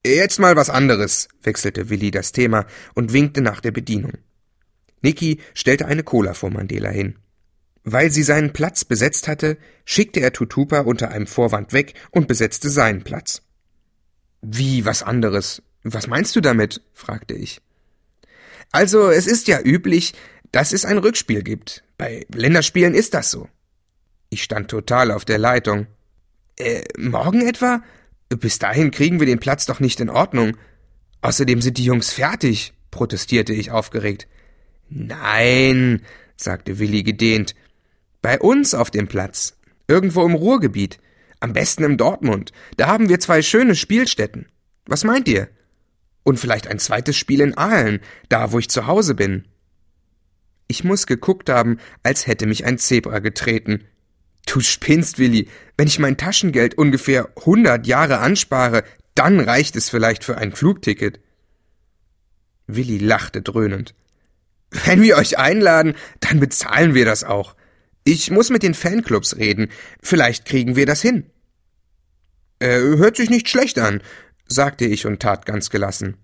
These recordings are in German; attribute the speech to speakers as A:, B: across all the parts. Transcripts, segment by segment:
A: Jetzt mal was anderes, wechselte Willi das Thema und winkte nach der Bedienung. Niki stellte eine Cola vor Mandela hin. Weil sie seinen Platz besetzt hatte, schickte er Tutupa unter einem Vorwand weg und besetzte seinen Platz. Wie was anderes? Was meinst du damit? Fragte ich. Also, es ist ja üblich, dass es ein Rückspiel gibt. Bei Länderspielen ist das so. Ich stand total auf der Leitung. Morgen etwa? Bis dahin kriegen wir den Platz doch nicht in Ordnung. Außerdem sind die Jungs fertig, protestierte ich aufgeregt. Nein, sagte Willi gedehnt. Bei uns auf dem Platz. Irgendwo im Ruhrgebiet. Am besten in Dortmund. Da haben wir 2 schöne Spielstätten. Was meint ihr? Und vielleicht ein zweites Spiel in Aalen, da wo ich zu Hause bin. Ich muss geguckt haben, als hätte mich ein Zebra getreten. Du spinnst, Willi. Wenn ich mein Taschengeld ungefähr 100 Jahre anspare, dann reicht es vielleicht für ein Flugticket. Willi lachte dröhnend. Wenn wir euch einladen, dann bezahlen wir das auch. Ich muss mit den Fanclubs reden. Vielleicht kriegen wir das hin. Hört sich nicht schlecht an, sagte ich und tat ganz gelassen.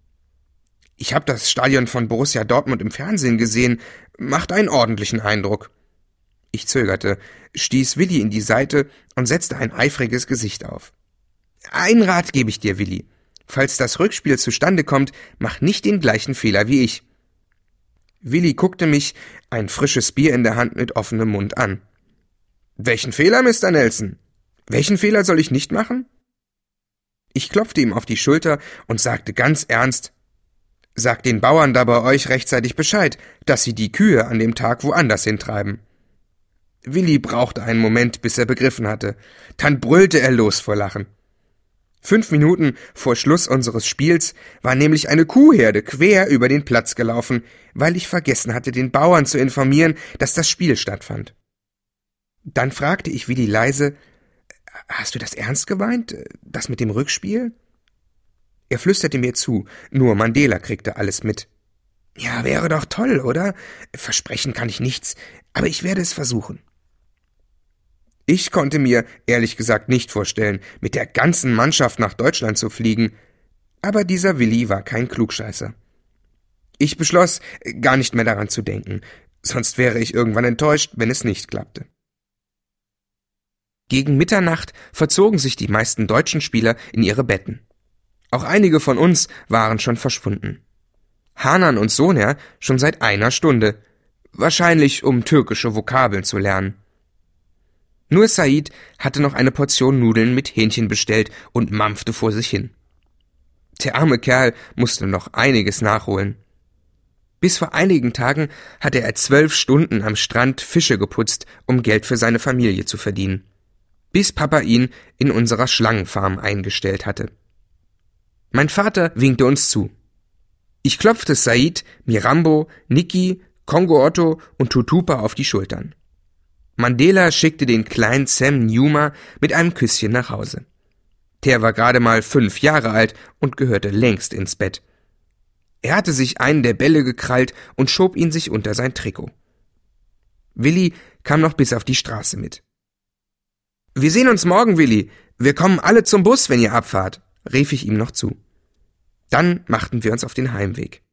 A: Ich habe das Stadion von Borussia Dortmund im Fernsehen gesehen. Macht einen ordentlichen Eindruck. Ich zögerte, stieß Willi in die Seite und setzte ein eifriges Gesicht auf. Einen Rat gebe ich dir, Willi. Falls das Rückspiel zustande kommt, mach nicht den gleichen Fehler wie ich. Willi guckte mich, ein frisches Bier in der Hand, mit offenem Mund an. Welchen Fehler, Mr. Nelson? Welchen Fehler soll ich nicht machen? Ich klopfte ihm auf die Schulter und sagte ganz ernst, sagt den Bauern da bei euch rechtzeitig Bescheid, dass sie die Kühe an dem Tag woanders hintreiben. Willi brauchte einen Moment, bis er begriffen hatte. Dann brüllte er los vor Lachen. 5 Minuten vor Schluss unseres Spiels war nämlich eine Kuhherde quer über den Platz gelaufen, weil ich vergessen hatte, den Bauern zu informieren, dass das Spiel stattfand. Dann fragte ich Willi leise, »Hast du das ernst gemeint, das mit dem Rückspiel?« Er flüsterte mir zu, nur Mandela kriegte alles mit. »Ja, wäre doch toll, oder? Versprechen kann ich nichts, aber ich werde es versuchen.« Ich konnte mir, ehrlich gesagt, nicht vorstellen, mit der ganzen Mannschaft nach Deutschland zu fliegen, aber dieser Willi war kein Klugscheißer. Ich beschloss, gar nicht mehr daran zu denken, sonst wäre ich irgendwann enttäuscht, wenn es nicht klappte. Gegen Mitternacht verzogen sich die meisten deutschen Spieler in ihre Betten. Auch einige von uns waren schon verschwunden. Hanan und Soner schon seit 1 Stunde, wahrscheinlich um türkische Vokabeln zu lernen. Nur Said hatte noch eine Portion Nudeln mit Hähnchen bestellt und mampfte vor sich hin. Der arme Kerl musste noch einiges nachholen. Bis vor einigen Tagen hatte er 12 Stunden am Strand Fische geputzt, um Geld für seine Familie zu verdienen. Bis Papa ihn in unserer Schlangenfarm eingestellt hatte. Mein Vater winkte uns zu. Ich klopfte Said, Mirambo, Niki, Kongo Otto und Tutupa auf die Schultern. Mandela schickte den kleinen Sam Numa mit einem Küsschen nach Hause. Der war gerade mal 5 Jahre alt und gehörte längst ins Bett. Er hatte sich einen der Bälle gekrallt und schob ihn sich unter sein Trikot. Willi kam noch bis auf die Straße mit. »Wir sehen uns morgen, Willi. Wir kommen alle zum Bus, wenn ihr abfahrt«, rief ich ihm noch zu. Dann machten wir uns auf den Heimweg.